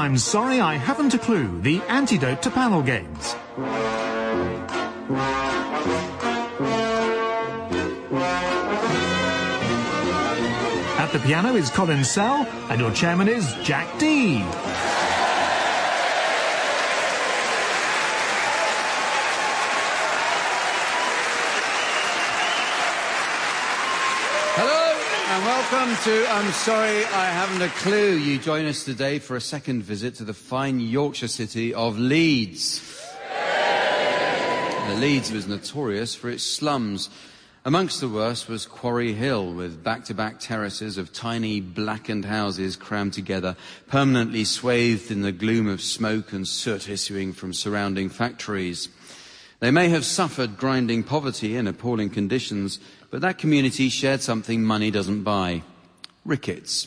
I'm sorry I haven't a clue, the antidote to panel games. At the piano is Colin Sell, and your chairman is Jack Dee. And welcome to I'm Sorry I Haven't a Clue. You join us today for a second visit to the fine Yorkshire city of Leeds. Leeds was notorious for its slums. Amongst the worst was Quarry Hill, with back-to-back terraces of tiny blackened houses crammed together, permanently swathed in the gloom of smoke and soot issuing from surrounding factories. They may have suffered grinding poverty and appalling conditions, but that community shared something money doesn't buy: rickets.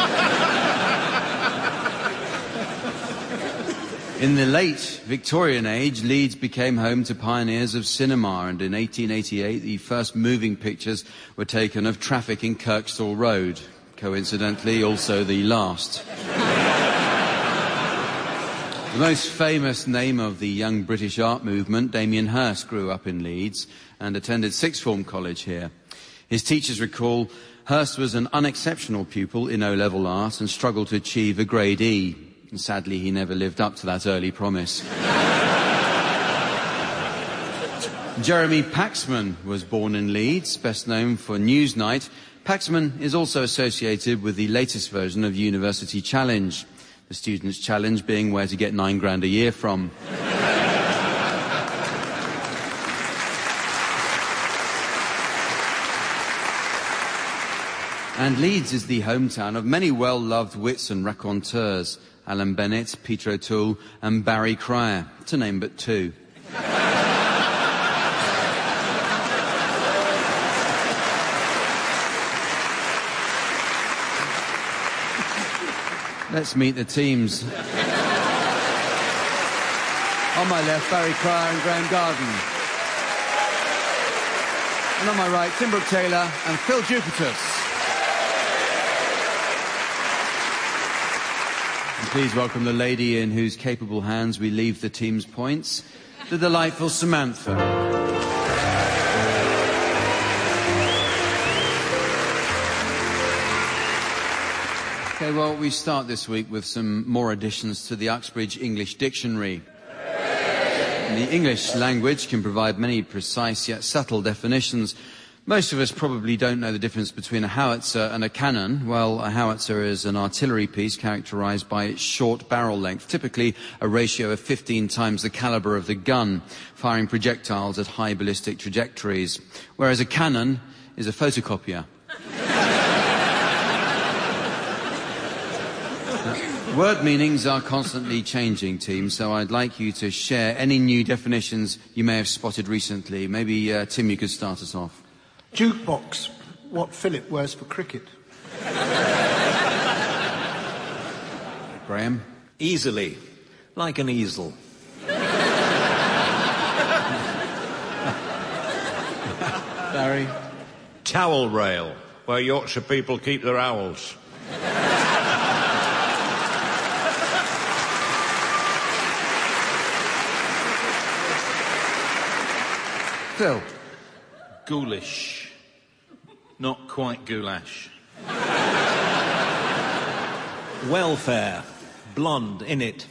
In the late Victorian age, Leeds became home to pioneers of cinema, and in 1888 the first moving pictures were taken of traffic in Kirkstall Road. Coincidentally, also the last. The most famous name of the young British art movement, Damien Hirst, grew up in Leeds and attended sixth form college here. His teachers recall Hirst was an unexceptional pupil in O-level art and struggled to achieve a grade E. And sadly, he never lived up to that early promise. Jeremy Paxman was born in Leeds, best known for Newsnight. Paxman is also associated with the latest version of University Challenge. The Students' Challenge being where to get £9 a year from. And Leeds is the hometown of many well-loved wits and raconteurs: Alan Bennett, Peter O'Toole and Barry Cryer, to name but two. Let's meet the teams. On my left, Barry Cryer and Graham Garden. And on my right, Tim Brooke-Taylor and Phil Jupitus. And please welcome the lady in whose capable hands we leave the team's points, the delightful Samantha. Okay, well, we start this week with some more additions to the Uxbridge English Dictionary. The English language can provide many precise yet subtle definitions. Most of us probably don't know the difference between a howitzer and a cannon. Well, a howitzer is an artillery piece characterized by its short barrel length, typically a ratio of 15 times the caliber of the gun, firing projectiles at high ballistic trajectories, whereas a cannon is a photocopier. Word meanings are constantly changing, team, so I'd like you to share any new definitions you may have spotted recently. Maybe, Tim, you could start us off. Jukebox, what Philip wears for cricket. Graham? Easily, like an easel. Barry? Towel rail, where Yorkshire people keep their owls. Phil? Ghoulish. Not quite goulash. Welfare. Blonde in it.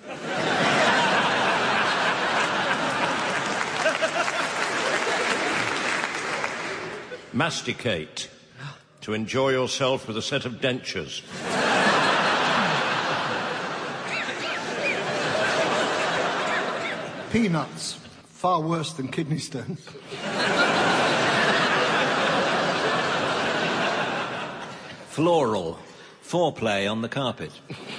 Masticate. To enjoy yourself with a set of dentures. Peanuts, far worse than kidney stones. Floral. Foreplay on the carpet.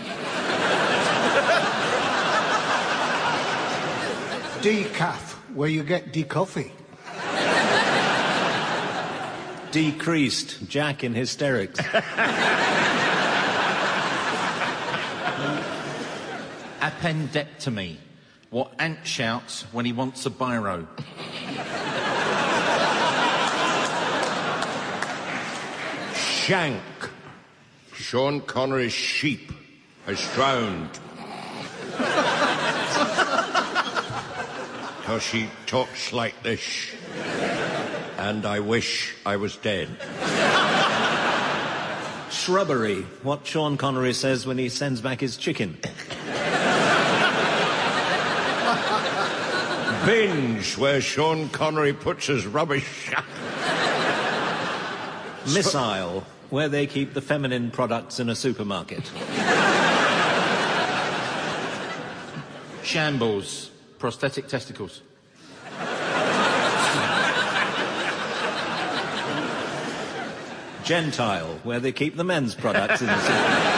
Decaf, where you get decoffee. Decreased. Jack in hysterics. Appendectomy. What Ant shouts when he wants a biro. Shank. Sean Connery's sheep has drowned. 'cause she talks like this. And I wish I was dead. Shrubbery, what Sean Connery says when he sends back his chicken. Binge, where Sean Connery puts his rubbish. Missile, where they keep the feminine products in a supermarket. Shambles. Prosthetic testicles. Gentile, where they keep the men's products in the supermarket.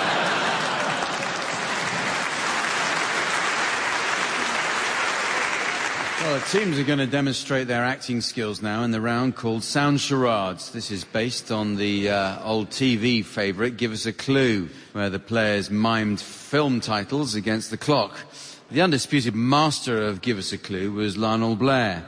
Well, the teams are going to demonstrate their acting skills now in the round called Sound Charades. This is based on the old TV favourite Give Us a Clue, where the players mimed film titles against the clock. The undisputed master of Give Us a Clue was Lionel Blair.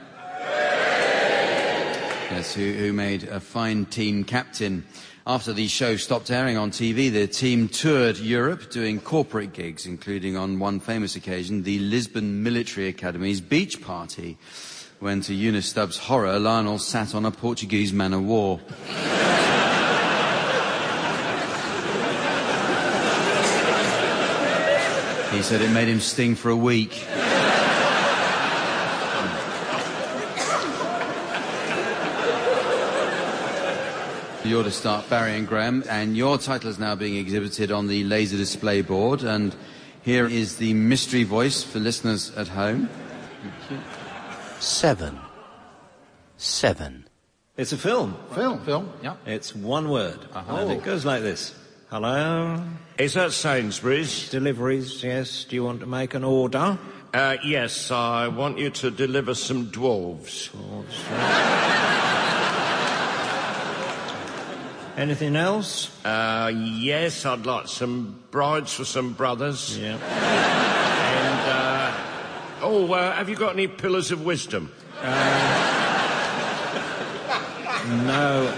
Yes, who made a fine team captain. After the show stopped airing on TV, the team toured Europe doing corporate gigs, including on one famous occasion, the Lisbon Military Academy's beach party, when to Eunice Stubbs' horror, Lionel sat on a Portuguese man-of-war. He said it made him sting for a week. You're to start, Barry and Graham, and your title is now being exhibited on the laser display board, and here is the mystery voice for listeners at home. 7. 7. It's a film. Film? Yeah. It's one word. And it goes like this. Hello? Is that Sainsbury's? Deliveries, yes. Do you want to make an order? Yes, I want you to deliver some dwarves. Anything else? Yes, I'd like some brides for some brothers. Yeah. And, have you got any pillars of wisdom? No.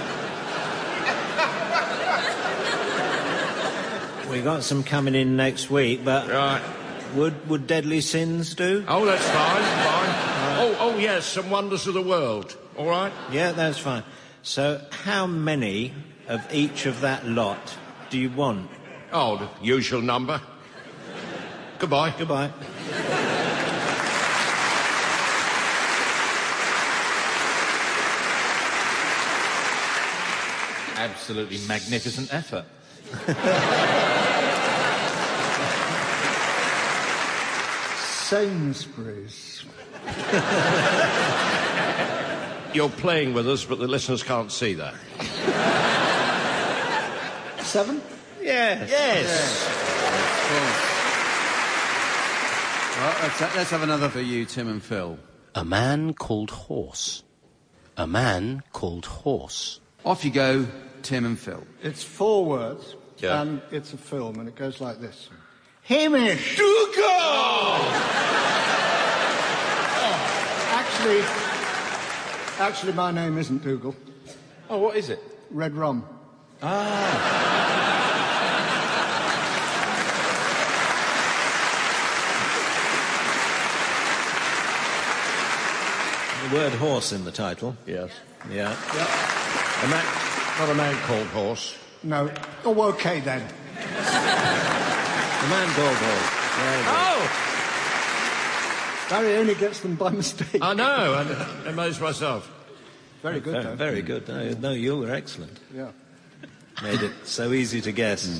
We got some coming in next week, but Right. would Deadly Sins do? Oh, that's fine. Oh, yes, some wonders of the world. All right? Yeah, that's fine. So how many of each of that lot do you want? Oh, the usual number. Goodbye. Goodbye. Absolutely magnificent effort. Sainsbury's. You're playing with us, but the listeners can't see that. 7? Yes. Yes. Well, let's have another for you, Tim and Phil. A man called Horse. A man called Horse. Off you go, Tim and Phil. It's 4 words, Yeah. and it's a film, and it goes like this. Hamish! Actually, my name isn't Dougal. Oh, what is it? Red Rum. The word horse in the title. Yes. Yeah. Not a man called Horse. No. Oh, okay then. The man called horse. Very good. Barry only gets them by mistake. I know, I'm amazed myself. Very good, though. Very good. No, you were excellent. Yeah. Made it so easy to guess.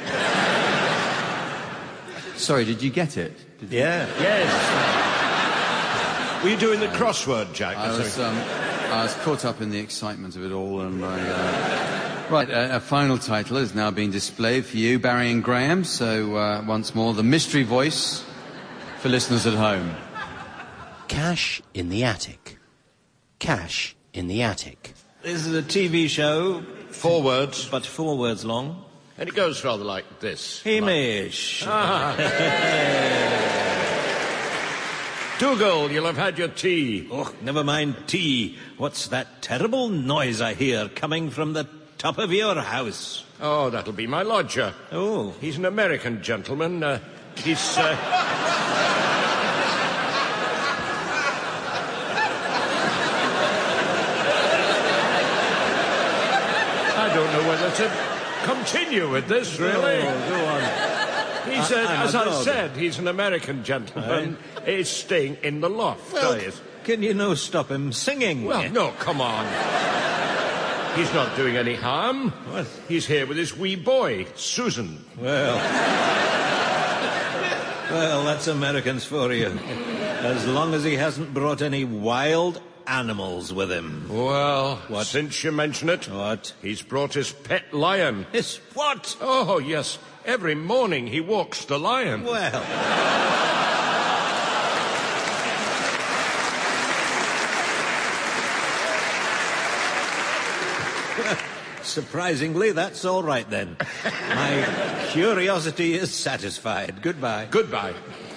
Sorry, did you get it? Yeah. Yes. Were you doing the crossword, Jack? I was caught up in the excitement of it all, and Right, a final title is now being displayed for you, Barry and Graham. So, once more, the mystery voice for listeners at home. Cash in the attic. Cash in the attic. This is a TV show, 4 words, but 4 words long. and it goes rather like this. Hamish. Dougal, you'll have had your tea. Oh, never mind tea. What's that terrible noise I hear coming from the top of your house? Oh, that'll be my lodger. Oh. He's an American gentleman. to continue with this, really. Oh, go on. He's, as I said, he's an American gentleman. He's staying in the loft. Well, can you no stop him singing? Well, no, come on. He's not doing any harm. What? He's here with his wee boy, Susan. Well, that's Americans for you. As long as he hasn't brought any wild animals with him. Well, What? Since you mention it, What? he's brought his pet lion. His what? Oh, yes. Every morning he walks the lion. Well... Surprisingly, that's all right then. My curiosity is satisfied. Goodbye. Goodbye.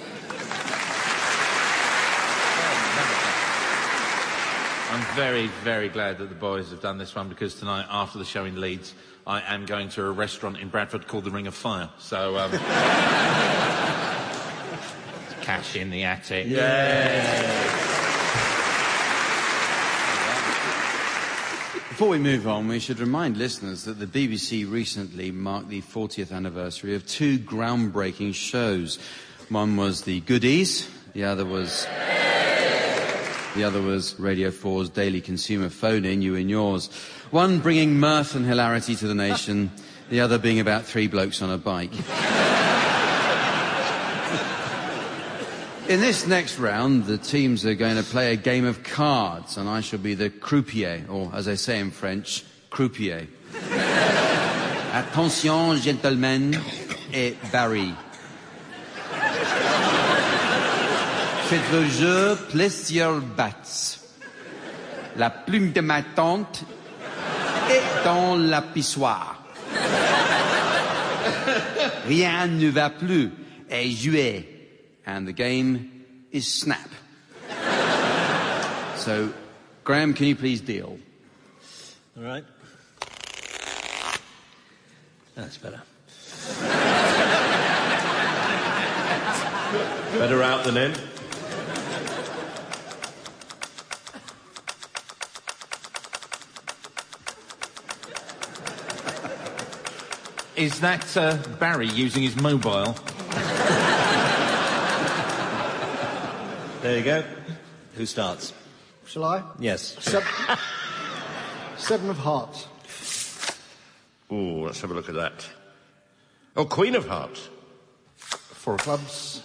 I'm very, very glad that the boys have done this one, because tonight, after the show in Leeds, I am going to a restaurant in Bradford called the Ring of Fire. So, Cash in the Attic. Before we move on, we should remind listeners that the BBC recently marked the 40th anniversary of two groundbreaking shows. One was The Goodies, the other was Radio 4's daily consumer phone-in, You and Yours. One bringing mirth and hilarity to the nation, the other being about three blokes on a bike. In this next round, the teams are going to play a game of cards, and I shall be the croupier, or as I say in French, croupier. Attention, gentlemen, et Barry. Faites vos jeux, place your bats. La plume de ma tante est dans la pissoire. Rien ne va plus, et jouer. And the game is Snap. So, Graham, can you please deal? All right. That's better. Better out than in. Is that Barry using his mobile? There you go. Who starts? Shall I? Yes. Seven of hearts. Ooh, let's have a look at that. Oh, Queen of Hearts. Four of clubs.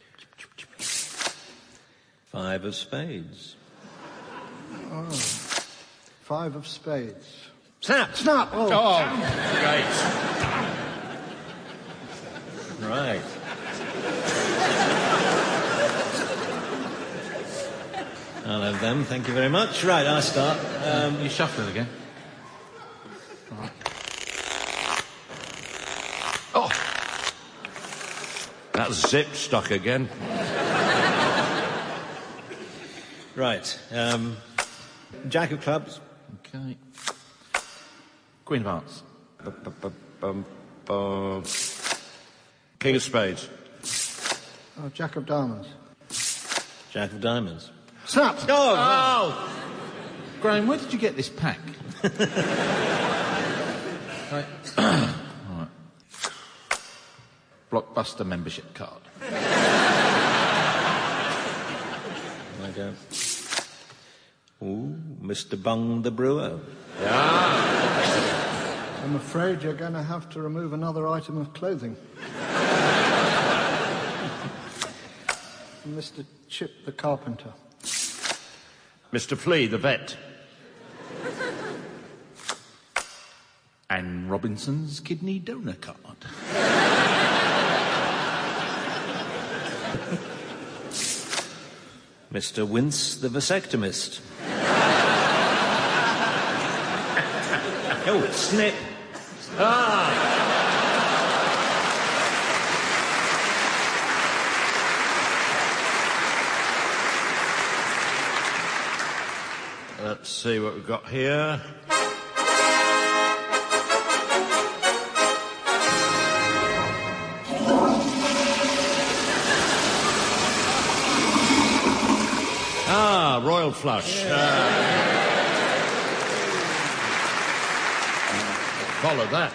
Five of spades. Oh. Five of spades. Snap! Snap! Oh. Right. I'll have them, thank you very much. Right, I'll start. You're shuffling again. All right. Oh! That's zip stuck again. Right. Jack of clubs. Okay. Queen of Hearts. King of spades. Oh, Jack of diamonds. Jack of diamonds. Snap! Oh! Graham, where did you get this pack? Right. All right. Blockbuster membership card. I go. Ooh, Mr. Bung the Brewer. I'm afraid you're going to have to remove another item of clothing. Mr. Chip the carpenter. Mr. Flea, the vet. And Robinson's kidney donor card. Mr. Wince the vasectomist. Oh, snip. Let's see what we've got here. Royal flush. follow that.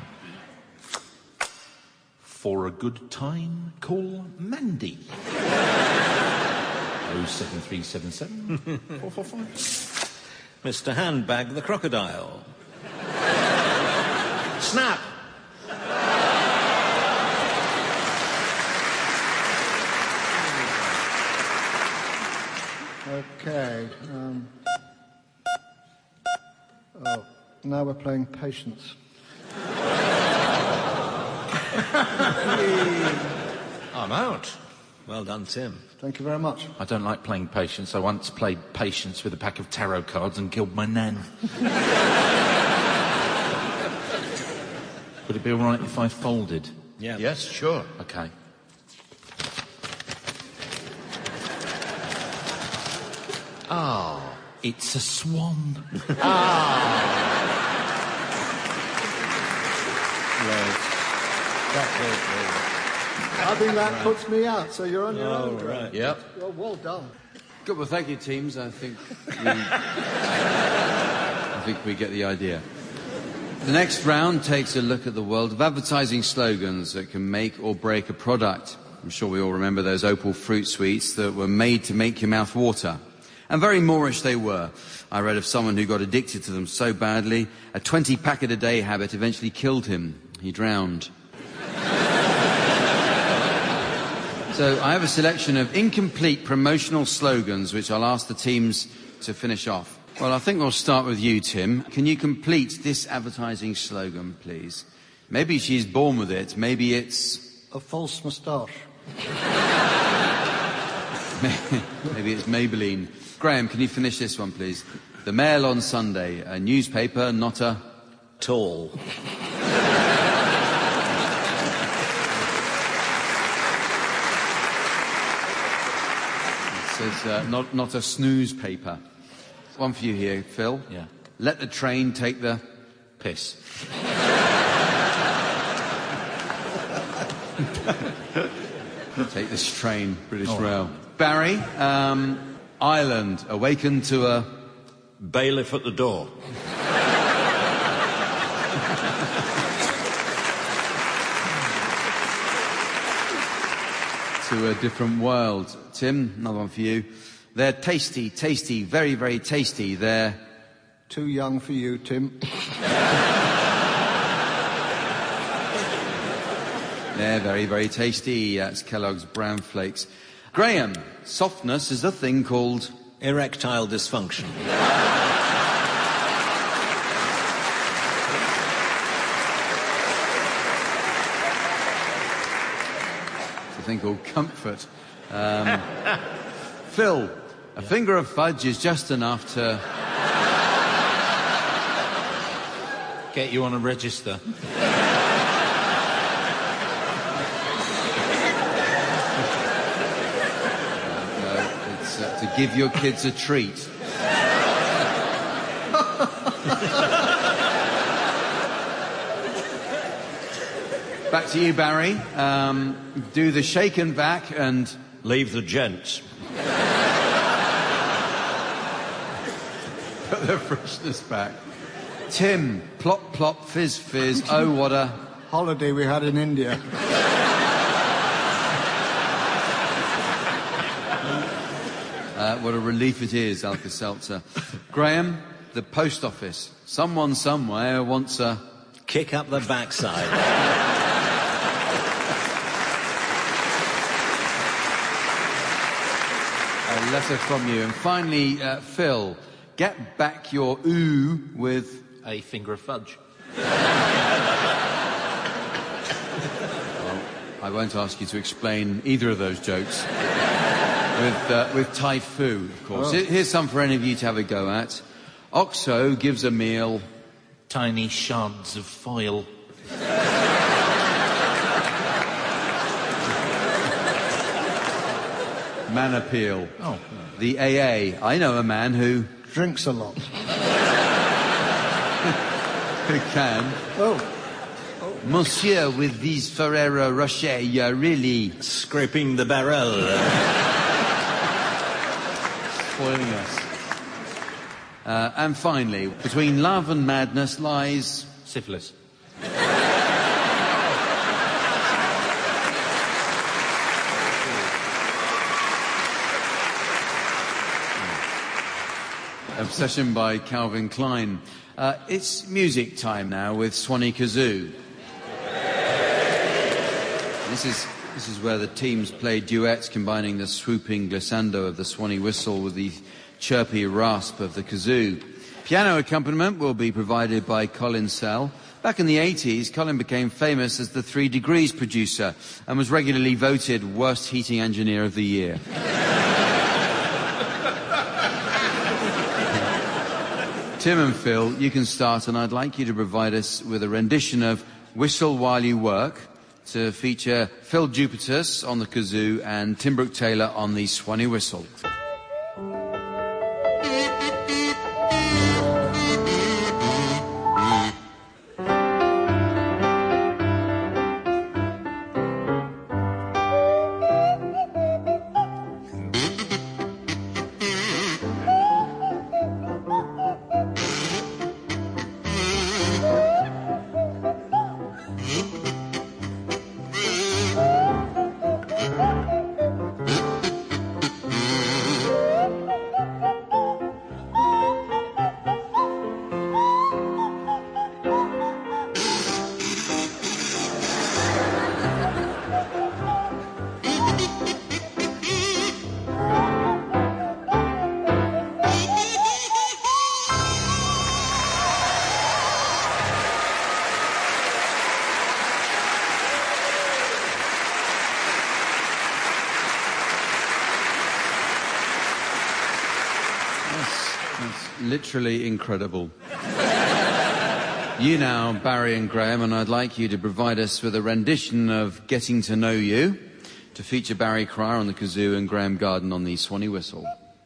For a good time, call Mandy. 07377 445. Mr. Handbag the Crocodile. Snap! Okay. Now we're playing Patience. I'm out. Well done, Tim. Thank you very much. I don't like playing Patience. I once played Patience with a pack of tarot cards and killed my nan. Would it be all right if I folded? Yeah. Yes, sure. Okay. Ah. It's a swan. I think that puts me out, so you're on your own. Right. Yep. Well done. Good, well, thank you, teams. I think we get the idea. The next round takes a look at the world of advertising slogans that can make or break a product. I'm sure we all remember those Opal fruit sweets that were made to make your mouth water. And very Moorish they were. I read of someone who got addicted to them so badly, a 20-packet-a-day habit eventually killed him. He drowned. So I have a selection of incomplete promotional slogans which I'll ask the teams to finish off. Well, I think we'll start with you, Tim. Can you complete this advertising slogan, please? Maybe she's born with it. Maybe it's... A false moustache. Maybe it's Maybelline. Graham, can you finish this one, please? The Mail on Sunday, a newspaper, not a... Tall. It says, not a snooze paper. One for you here, Phil. Yeah. Let the train take the... Piss. Take this train, British Rail. Barry, Ireland, awakened to a... Bailiff at the door. To a different world. Tim, another one for you. They're tasty, tasty, very, very tasty. They're... Too young for you, Tim. They're very, very tasty. That's Kellogg's Brown Flakes. Graham, softness is a thing called... Erectile dysfunction. It's a thing called comfort. Phil, a finger of fudge is just enough to... Get you on a register. It's to give your kids a treat. Back to you, Barry. Do the shake and back and... Leave the gents. Put the freshness back. Tim, plop, plop, fizz, fizz. Oh, what a... Holiday we had in India. What a relief it is, Alka-Seltzer. Graham, the post office. Someone somewhere wants a... Kick up the backside. A letter from you. And finally, Phil, get back your ooh with... A finger of fudge. Well, I won't ask you to explain either of those jokes. With Typhoo, of course. Oh. Here's some for any of you to have a go at. Oxo gives a meal... Tiny shards of foil. Man appeal. Oh. The AA. I know a man who... Drinks a lot. Who can. Oh. Monsieur, with these Ferrero Rocher, you're really... Scraping the barrel. spoiling us. And finally, between love and madness lies... Syphilis. Obsession by Calvin Klein. It's music time now with Swanee Kazoo. This is where the teams play duets combining the swooping glissando of the Swanee whistle with the chirpy rasp of the kazoo. Piano accompaniment will be provided by Colin Sell. Back in the 80s, Colin became famous as the 3 Degrees producer and was regularly voted Worst Heating Engineer of the Year. Tim and Phil, you can start, and I'd like you to provide us with a rendition of Whistle While You Work to feature Phil Jupitus on the kazoo and Tim Brooke Taylor on the Swanee whistle. Literally incredible. You now, Barry and Graham, and I'd like you to provide us with a rendition of Getting to Know You to feature Barry Cryer on the kazoo and Graham Garden on the Swanee whistle.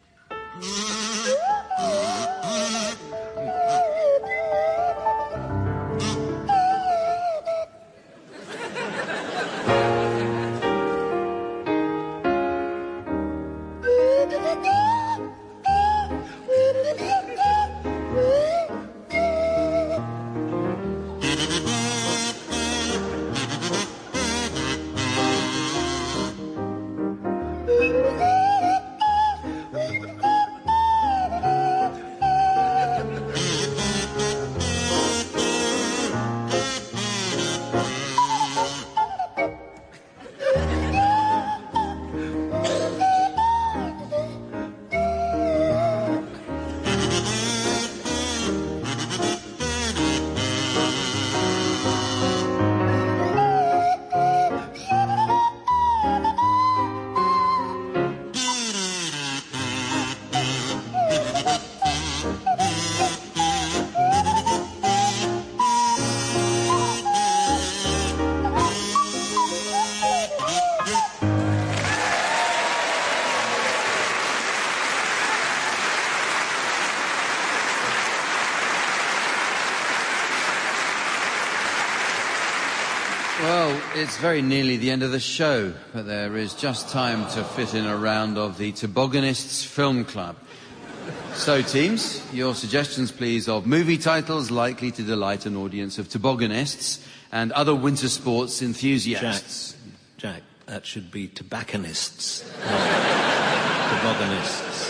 Well, it's very nearly the end of the show, but there is just time to fit in a round of the Tobogganists Film Club. So, teams, your suggestions, please, of movie titles likely to delight an audience of tobogganists and other winter sports enthusiasts. Jack, that should be tobacconists, not tobogganists.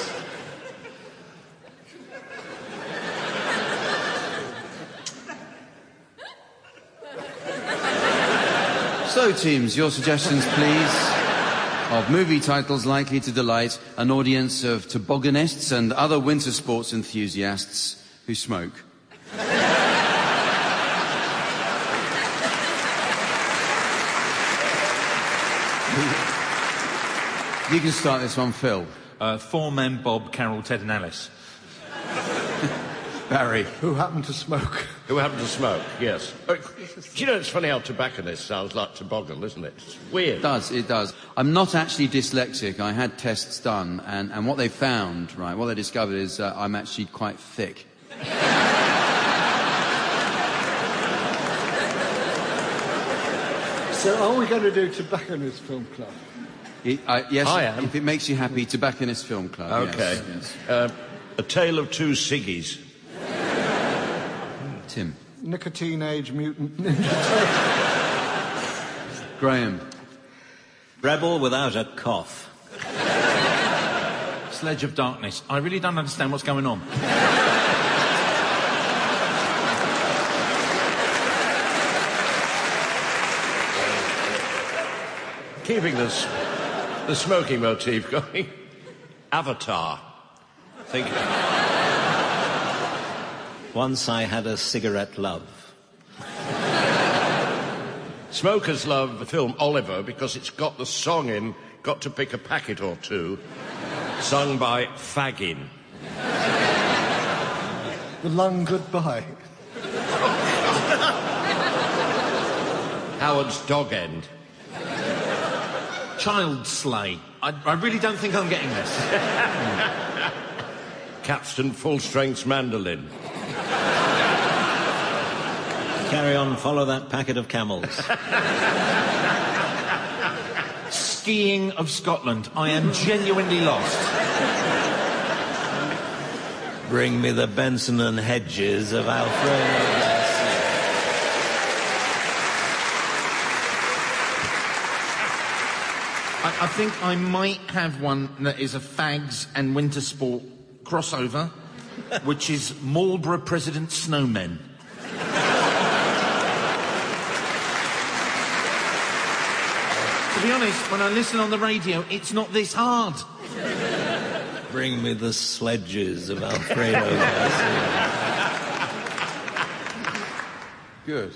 So, teams, your suggestions, please, of movie titles likely to delight an audience of tobogganists and other winter sports enthusiasts who smoke. You can start this one, Phil. 4 Men, Bob, Carol, Ted and Alice. Barry. Who happened to smoke? Who happened to smoke, yes. Do you know, it's funny how tobacconist sounds like toboggan, isn't it? It's weird. It does. I'm not actually dyslexic. I had tests done, and what they found, right, what they discovered is I'm actually quite thick. So are we going to do Tobacconist Film Club? Yes, I am. If it makes you happy, Tobacconist Film Club. Okay. Yes. A Tale of Two Ciggies. Tim. Nicotine Age Mutant Ninja Turtle. Graham. Rebel without a cough. sledge of darkness. I really don't understand what's going on. Keeping the smoking motif going. Avatar. Think. Once I had a cigarette love. Smokers love the film Oliver because it's got the song in Got to Pick a Packet or Two, sung by Faggin. The Long Goodbye. Howard's Dog End. Child Slay. I really don't think I'm getting this. Capstan Full Strength's Mandolin. Carry on, follow that packet of camels. Skiing of Scotland. I am genuinely lost. Bring me the Benson and Hedges of Alfredo. I think I might have one that is a fags and winter sport crossover, which is Marlborough President Snowmen. To be honest, when I listen on the radio, it's not this hard. Bring me the sledges of Alfredo. Good.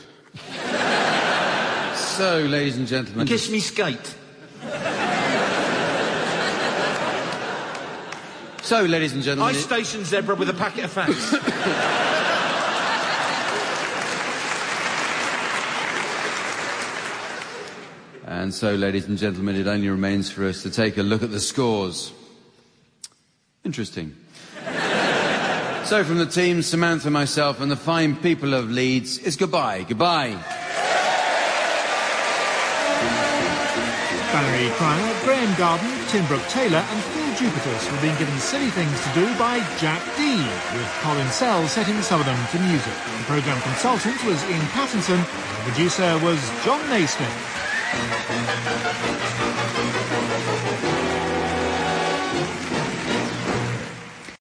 So, ladies and gentlemen... Kiss me skate. So, ladies and gentlemen... I station zebra with a packet of fags. And so, ladies and gentlemen, it only remains for us to take a look at the scores. Interesting. So, from the team, Samantha, myself, and the fine people of Leeds, it's goodbye. Goodbye. Valerie Cryer, Graham Garden, Tim Brooke-Taylor and Phil Jupiters have been given silly things to do by Jack D, with Colin Sell setting some of them to music. The programme consultant was Ian Pattinson, and the producer was John Naismith.